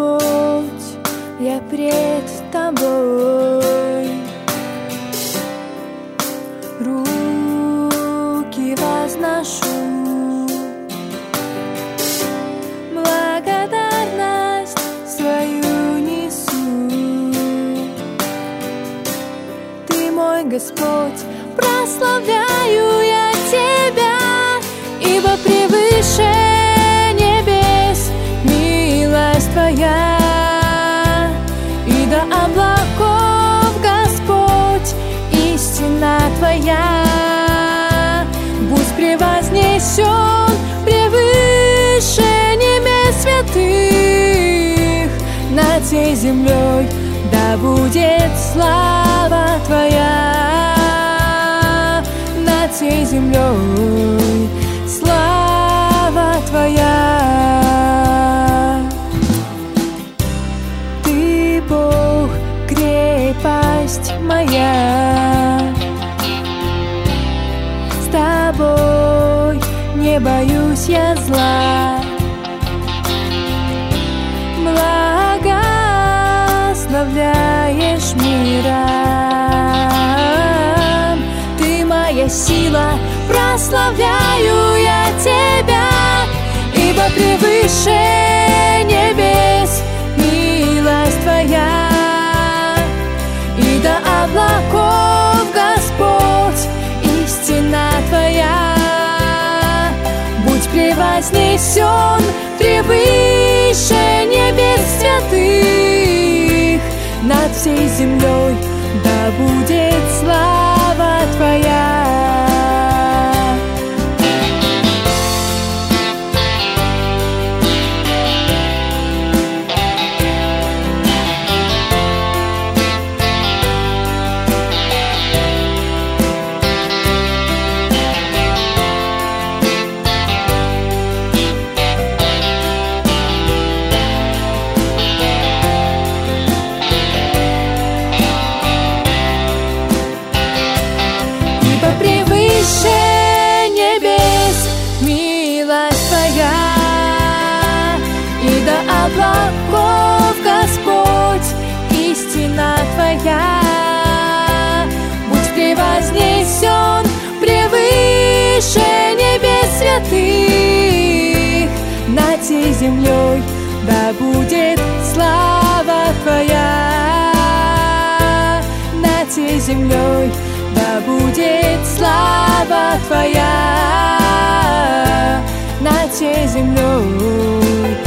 Господь, я пред Тобой, руки возношу, благодарность свою несу. Ты мой Господь, прославляю я Тебя, ибо превыше небес милость Твоя, и до облаков, Господь, истина Твоя. Будь превознесен превыше небес святых, над всей землей да будет слава Твоя, над всей землей слава Твоя. Ты Бог, крепость моя, с Тобой не боюсь я зла. Благословляешь миром, Ты моя сила, прославляю я Тебя, ибо превыше небес милость Твоя, и до облаков, Господь, истина Твоя. Будь превознесен превыше небес святых, над всей землей да будет слава Твоя. Облаков, Господь, истина Твоя. Будь превознесен превыше небес святых, над всей землей да будет слава Твоя, над всей землей да будет слава Твоя, над всей землей